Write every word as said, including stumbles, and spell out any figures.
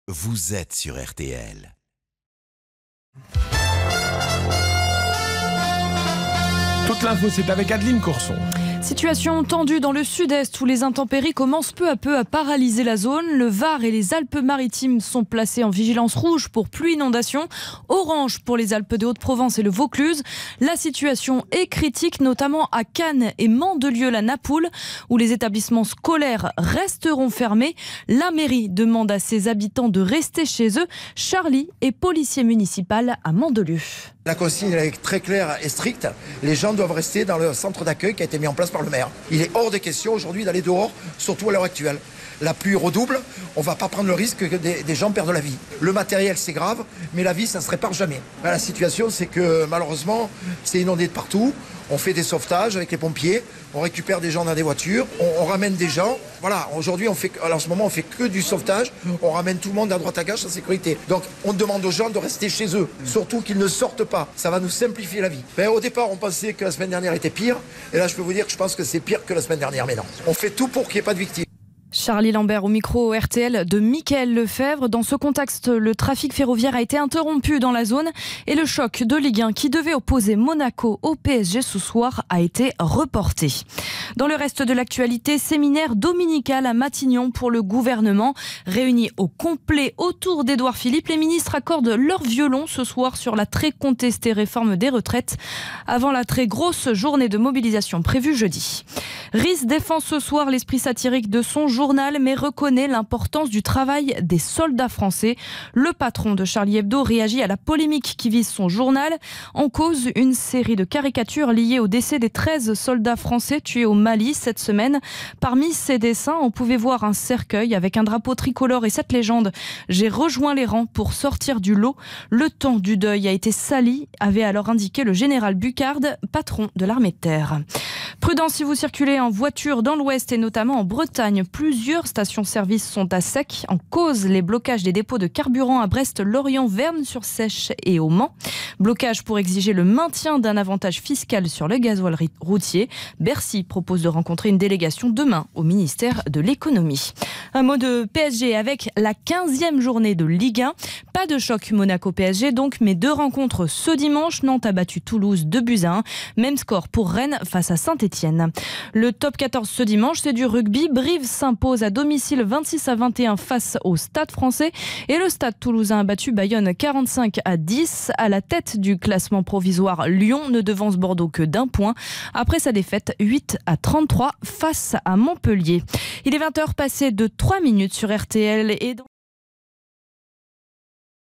vous êtes sur R T L. Toute l'info, c'est avec Adeline Corson. Situation tendue dans le sud-est où les intempéries commencent peu à peu à paralyser la zone. Le Var et les Alpes-Maritimes sont placés en vigilance rouge pour pluie inondation, orange pour les Alpes de Haute-Provence et le Vaucluse. La situation est critique, notamment à Cannes et Mandelieu-la-Napoule, où les établissements scolaires resteront fermés. La mairie demande à ses habitants de rester chez eux. Charlie est policier municipal à Mandelieu. La consigne est très claire et stricte. Les gens doivent rester dans le centre d'accueil qui a été mis en place par le maire. Il est hors de question aujourd'hui d'aller dehors, surtout à l'heure actuelle. La pluie redouble, on ne va pas prendre le risque que des, des gens perdent la vie. Le matériel, c'est grave, mais la vie, ça ne se répare jamais. La situation, c'est que malheureusement, c'est inondé de partout. On fait des sauvetages avec les pompiers, on récupère des gens dans des voitures, on, on ramène des gens. Voilà, aujourd'hui, on fait, en ce moment, on fait que du sauvetage. On ramène tout le monde à droite à gauche en sécurité. Donc, on demande aux gens de rester chez eux, surtout qu'ils ne sortent pas. Ça va nous simplifier la vie. Ben, au départ, on pensait que la semaine dernière était pire. Et là, je peux vous dire que je pense que c'est pire que la semaine dernière. Mais non, on fait tout pour qu'il n'y ait pas de victimes. Charlie Lambert au micro R T L de Mickaël Lefebvre. Dans ce contexte, le trafic ferroviaire a été interrompu dans la zone et le choc de Ligue un qui devait opposer Monaco au P S G ce soir a été reporté. Dans le reste de l'actualité, séminaire dominical à Matignon pour le gouvernement. Réunis au complet autour d'Édouard Philippe, les ministres accordent leur violon ce soir sur la très contestée réforme des retraites avant la très grosse journée de mobilisation prévue jeudi. Riss défend ce soir l'esprit satirique de son journal, mais reconnaît l'importance du travail des soldats français. Le patron de Charlie Hebdo réagit à la polémique qui vise son journal. En cause, une série de caricatures liées au décès des treize soldats français tués au Mali cette semaine. Parmi ces dessins, on pouvait voir un cercueil avec un drapeau tricolore et cette légende: « J'ai rejoint les rangs pour sortir du lot. Le temps du deuil a été sali », avait alors indiqué le général Bucard, patron de l'armée de terre. Prudence si vous circulez en voiture dans l'ouest et notamment en Bretagne. Plusieurs stations-service sont à sec. En cause, les blocages des dépôts de carburant à Brest, Lorient, Verne-sur-Sèche et au Mans. Blocage pour exiger le maintien d'un avantage fiscal sur le gasoil routier. Bercy propose de rencontrer une délégation demain au ministère de l'économie. Un mot de P S G avec la quinzième journée de Ligue un. Pas de choc Monaco-P S G donc, mais deux rencontres ce dimanche. Nantes a battu Toulouse deux buts à un. Même score pour Rennes face à Saint-Étienne. Le top quatorze ce dimanche, c'est du rugby. Brive s'impose à domicile vingt-six à vingt et un face au Stade français. Et le Stade toulousain a battu Bayonne quarante-cinq à dix. À la tête du classement provisoire, Lyon ne devance Bordeaux que d'un point. Après sa défaite huit à trente-trois face à Montpellier. Il est vingt heures passées de trois minutes sur R T L et dans